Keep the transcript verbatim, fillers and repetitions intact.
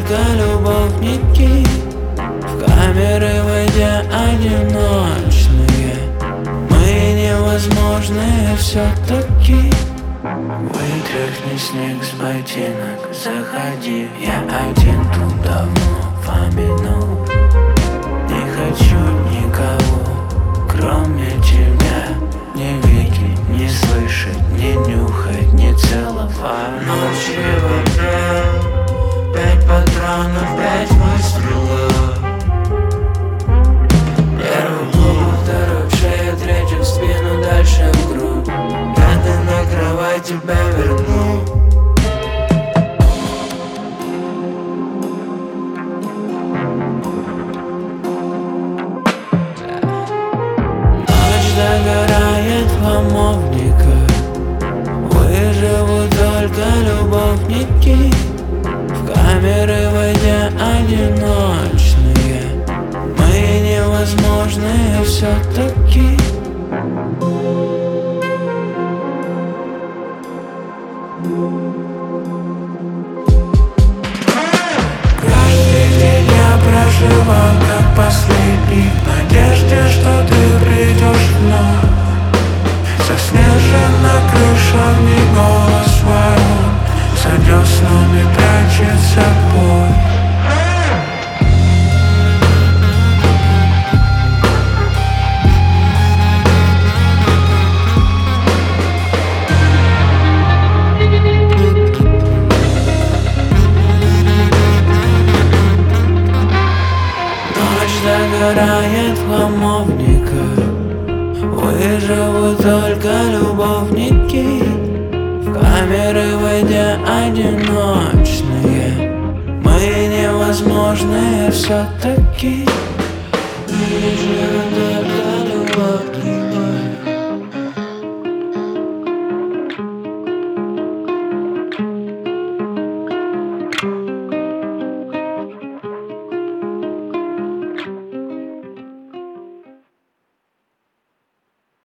только любовники, в камеры войдя одиночные. Мы невозможные все-таки. Вытряхни снег с ботинок, заходи. Я один тут давно помянул. Не хочу никого, кроме тебя. Не видеть, не слышать, не нюхать, не целовать. Ночи в окне, пять патронов, пять выстрелов. Первый в голову, второй в шею, третий в спину, дальше в грудь. Когда на кровать тебя верну. Ночь догорает в хамовниках, выживут только любовники, в камеры войдя одиночные. Мы невозможные все-таки. Каждый день я проживал как последний, в надежде, что ты придешь вновь. Заснежена крыша, в ней голос ворон, за деснами прячется боль. Догорает в хамовниках, выживут только любовники, в камеры войдя одиночные. Мы невозможные все-таки.